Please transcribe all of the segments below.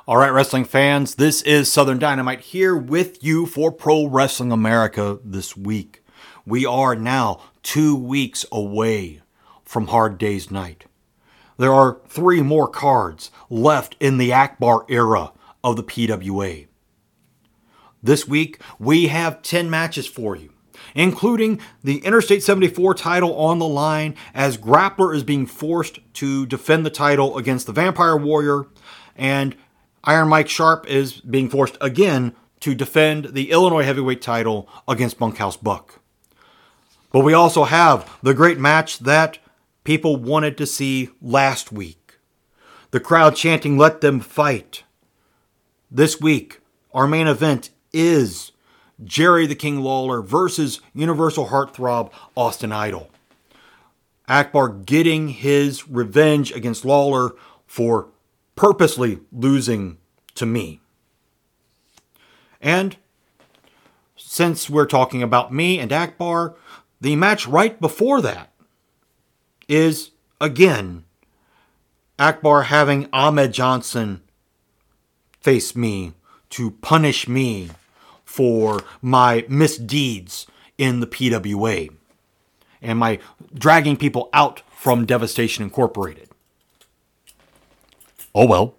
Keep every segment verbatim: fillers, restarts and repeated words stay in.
All right, wrestling fans, this is Southern Dynamite here with you for Pro Wrestling America this week. We are now two weeks away from Hard Day's Night. There are three more cards left in the Akbar era of the P W A. This week, we have ten matches for you, including the Interstate seventy-four title on the line as Grappler is being forced to defend the title against the Vampire Warrior, and Iron Mike Sharp is being forced again to defend the Illinois Heavyweight title against Bunkhouse Buck. But we also have the great match that people wanted to see last week. The crowd chanting, "Let them fight." This week, our main event is Jerry the King Lawler versus Universal Heartthrob Austin Idol. Akbar getting his revenge against Lawler for purposely losing to me. And since we're talking about me and Akbar, the match right before that is, again, Akbar having Ahmed Johnson face me to punish me for my misdeeds in the P W A and my dragging people out from Devastation Incorporated. Oh well,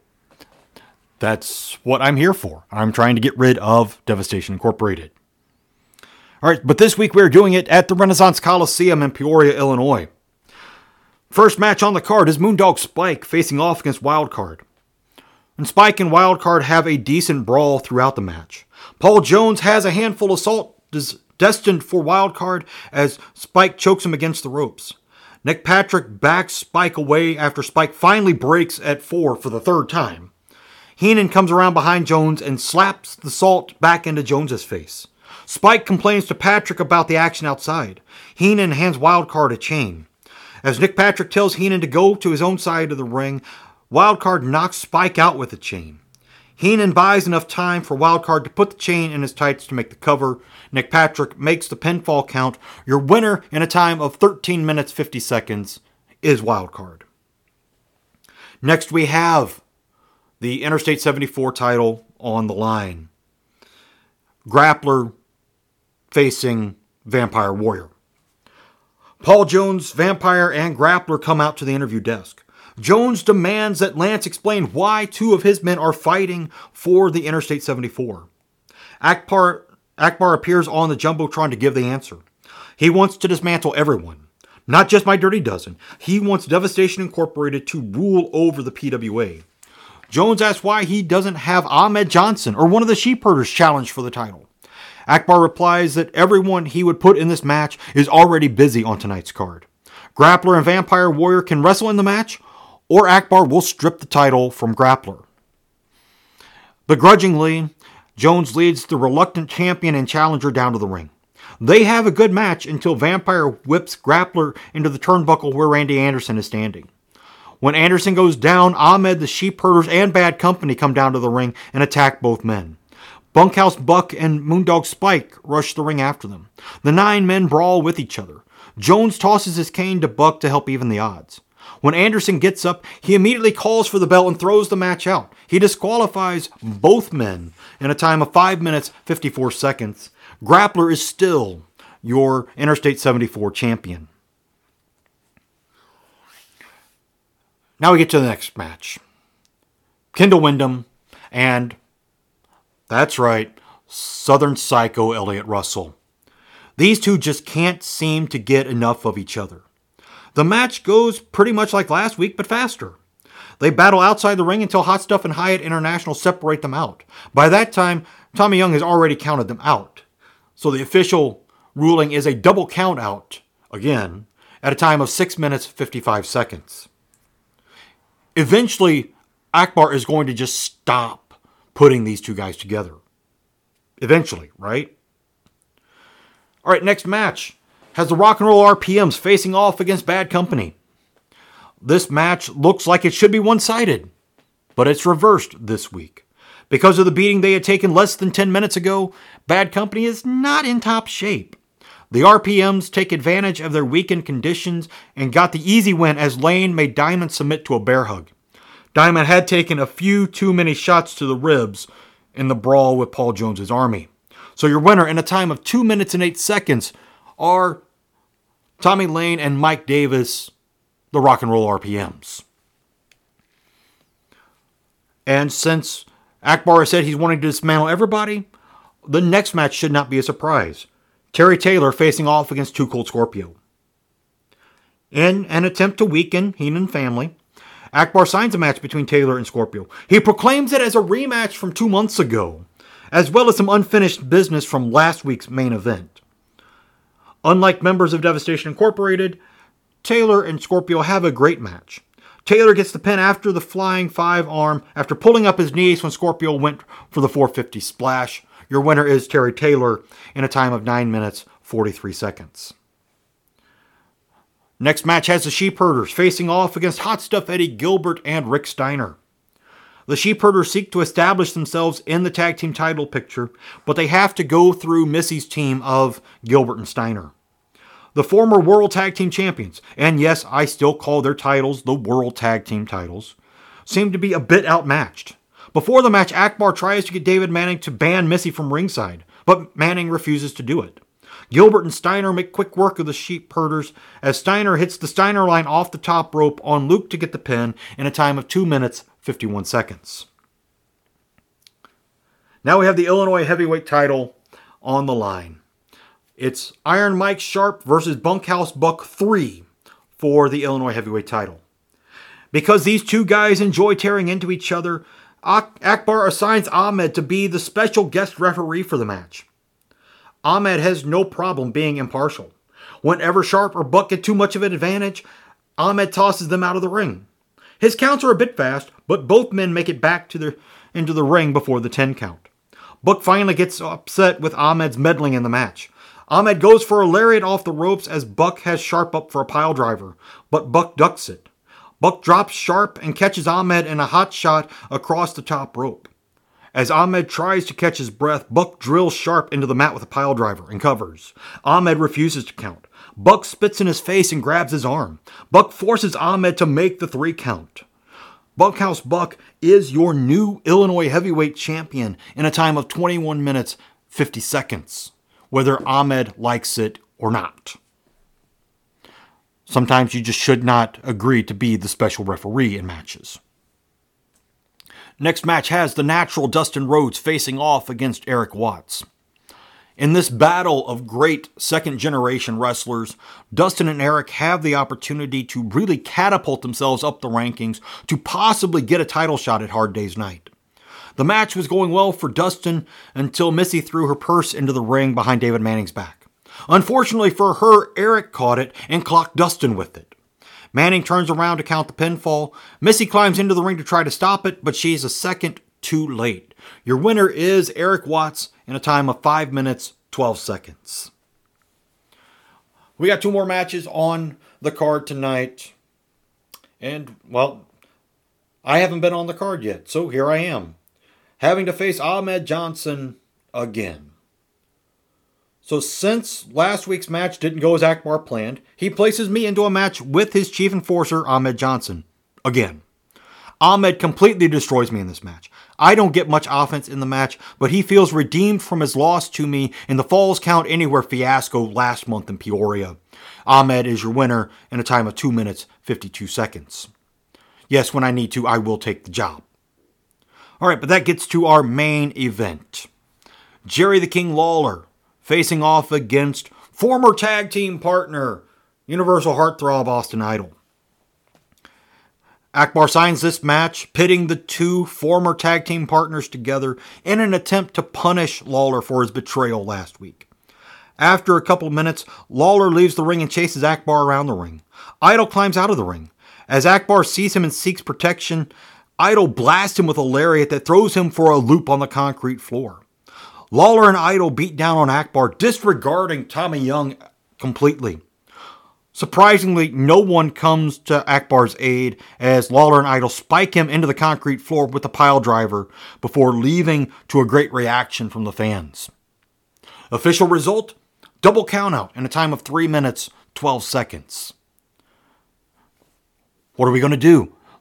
that's what I'm here for. I'm trying to get rid of Devastation Incorporated. All right, but this week we're doing it at the Renaissance Coliseum in Peoria, Illinois. First match on the card is Moondog Spike facing off against Wildcard. And Spike and Wildcard have a decent brawl throughout the match. Paul Jones has a handful of salt des- destined for Wildcard as Spike chokes him against the ropes. Nick Patrick backs Spike away after Spike finally breaks at four for the third time. Heenan comes around behind Jones and slaps the salt back into Jones's face. Spike complains to Patrick about the action outside. Heenan hands Wildcard a chain. As Nick Patrick tells Heenan to go to his own side of the ring, Wildcard knocks Spike out with a chain. Heenan buys enough time for Wildcard to put the chain in his tights to make the cover. Nick Patrick makes the pinfall count. Your winner in a time of thirteen minutes fifty seconds is Wildcard. Next we have the Interstate seventy-four title on the line. Grappler facing Vampire Warrior. Paul Jones, Vampire, and Grappler come out to the interview desk. Jones demands that Lance explain why two of his men are fighting for the Interstate seventy-four. Akbar, Akbar appears on the Jumbotron to give the answer. He wants to dismantle everyone, not just my Dirty Dozen. He wants Devastation Incorporated to rule over the P W A. Jones asks why he doesn't have Ahmed Johnson or one of the Sheepherders challenge for the title. Akbar replies that everyone he would put in this match is already busy on tonight's card. Grappler and Vampire Warrior can wrestle in the match, or Akbar will strip the title from Grappler. Begrudgingly, Jones leads the reluctant champion and challenger down to the ring. They have a good match until Vampire whips Grappler into the turnbuckle where Randy Anderson is standing. When Anderson goes down, Ahmed, the Sheepherders, and Bad Company come down to the ring and attack both men. Bunkhouse Buck and Moondog Spike rush the ring after them. The nine men brawl with each other. Jones tosses his cane to Buck to help even the odds. When Anderson gets up, he immediately calls for the bell and throws the match out. He disqualifies both men in a time of five minutes, fifty-four seconds. Grappler is still your Interstate seventy-four champion. Now we get to the next match. Kendall Windham and, that's right, Southern Psycho Elliott Russell. These two just can't seem to get enough of each other. The match goes pretty much like last week, but faster. They battle outside the ring until Hot Stuff and Hyatt International separate them out. By that time, Tommy Young has already counted them out. So the official ruling is a double count out, again, at a time of six minutes, fifty-five seconds. Eventually, Akbar is going to just stop putting these two guys together. Eventually, right? All right, next match has the Rock and Roll R P Ms facing off against Bad Company. This match looks like it should be one-sided, but it's reversed this week. Because of the beating they had taken less than ten minutes ago, Bad Company is not in top shape. The R P Ms take advantage of their weakened conditions and got the easy win as Lane made Diamond submit to a bear hug. Diamond had taken a few too many shots to the ribs in the brawl with Paul Jones's Army. So your winner in a time of two minutes and eight seconds are Tommy Lane and Mike Davis, the Rock and Roll R P Ms. And since Akbar has said he's wanting to dismantle everybody, the next match should not be a surprise. Terry Taylor facing off against Too Cold Scorpio. In an attempt to weaken Heenan family, Akbar signs a match between Taylor and Scorpio. He proclaims it as a rematch from two months ago, as well as some unfinished business from last week's main event. Unlike members of Devastation Incorporated, Taylor and Scorpio have a great match. Taylor gets the pin after the flying five arm after pulling up his knees when Scorpio went for the four fifty splash. Your winner is Terry Taylor in a time of nine minutes, forty-three seconds. Next match has the Sheepherders facing off against Hot Stuff Eddie Gilbert and Rick Steiner. The Sheepherders seek to establish themselves in the tag team title picture, but they have to go through Missy's team of Gilbert and Steiner. The former World Tag Team Champions, and yes, I still call their titles the World Tag Team titles, seem to be a bit outmatched. Before the match, Akbar tries to get David Manning to ban Missy from ringside, but Manning refuses to do it. Gilbert and Steiner make quick work of the Sheepherders as Steiner hits the Steiner line off the top rope on Luke to get the pin in a time of two minutes, fifty-one seconds. Now we have the Illinois Heavyweight title on the line. It's Iron Mike Sharp versus Bunkhouse Buck three for the Illinois Heavyweight title. Because these two guys enjoy tearing into each other, Ak- Akbar assigns Ahmed to be the special guest referee for the match. Ahmed has no problem being impartial. Whenever Sharp or Buck get too much of an advantage, Ahmed tosses them out of the ring. His counts are a bit fast, but both men make it back to their, into the ring before the ten count. Buck finally gets upset with Ahmed's meddling in the match. Ahmed goes for a lariat off the ropes as Buck has Sharp up for a pile driver, but Buck ducks it. Buck drops Sharp and catches Ahmed in a hot shot across the top rope. As Ahmed tries to catch his breath, Buck drills Sharp into the mat with a pile driver and covers. Ahmed refuses to count. Buck spits in his face and grabs his arm. Buck forces Ahmed to make the three count. Bunkhouse Buck is your new Illinois Heavyweight Champion in a time of twenty-one minutes, fifty seconds, whether Ahmed likes it or not. Sometimes you just should not agree to be the special referee in matches. Next match has the Natural Dustin Rhodes facing off against Eric Watts. In this battle of great second-generation wrestlers, Dustin and Eric have the opportunity to really catapult themselves up the rankings to possibly get a title shot at Hard Day's Night. The match was going well for Dustin until Missy threw her purse into the ring behind David Manning's back. Unfortunately for her, Eric caught it and clocked Dustin with it. Manning turns around to count the pinfall. Missy climbs into the ring to try to stop it, but she's a second too late. Your winner is Eric Watts in a time of five minutes, twelve seconds. We got two more matches on the card tonight. And, well, I haven't been on the card yet, so here I am, having to face Ahmed Johnson again. So since last week's match didn't go as Akbar planned, he places me into a match with his chief enforcer, Ahmed Johnson, again. Ahmed completely destroys me in this match. I don't get much offense in the match, but he feels redeemed from his loss to me in the Falls Count Anywhere fiasco last month in Peoria. Ahmed is your winner in a time of two minutes, fifty-two seconds. Yes, when I need to, I will take the job. Alright, but that gets to our main event. Jerry the King Lawler facing off against former tag team partner, Universal Heartthrob Austin Idol. Akbar signs this match, pitting the two former tag team partners together in an attempt to punish Lawler for his betrayal last week. After a couple of minutes, Lawler leaves the ring and chases Akbar around the ring. Idol climbs out of the ring. As Akbar sees him and seeks protection, Idol blasts him with a lariat that throws him for a loop on the concrete floor. Lawler and Idol beat down on Akbar, disregarding Tommy Young completely. Surprisingly, no one comes to Akbar's aid as Lawler and Idol spike him into the concrete floor with a pile driver before leaving to a great reaction from the fans. Official result, double countout in a time of three minutes, twelve seconds. What are we going to do?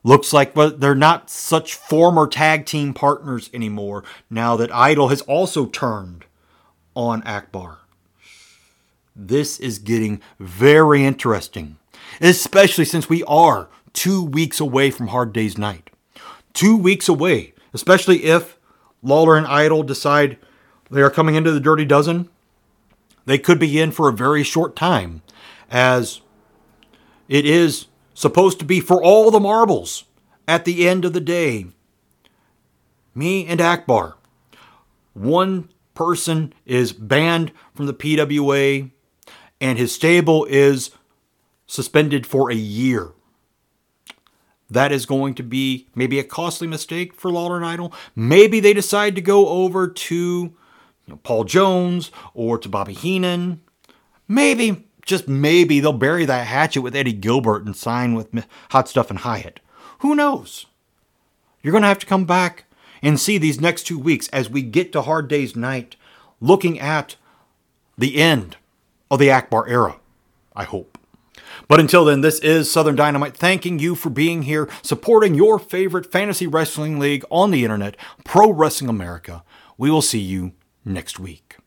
Looks like they're not such former tag team partners anymore now that Idol has also turned on Akbar. This is getting very interesting, especially since we are two weeks away from Hard Day's Night. Two weeks away, especially if Lawler and Idol decide they are coming into the Dirty Dozen. They could be in for a very short time, as it is supposed to be for all the marbles at the end of the day. Me and Akbar. One person is banned from the P W A, and his stable is suspended for a year. That is going to be maybe a costly mistake for Lawler and Idol. Maybe they decide to go over to you know, Paul Jones or to Bobby Heenan. Maybe, just maybe, they'll bury that hatchet with Eddie Gilbert and sign with Hot Stuff and Hyatt. Who knows? You're going to have to come back and see these next two weeks as we get to Hard Day's Night, looking at the end of the Akbar era, I hope. But until then, this is Southern Dynamite thanking you for being here, supporting your favorite fantasy wrestling league on the internet, Pro Wrestling America. We will see you next week.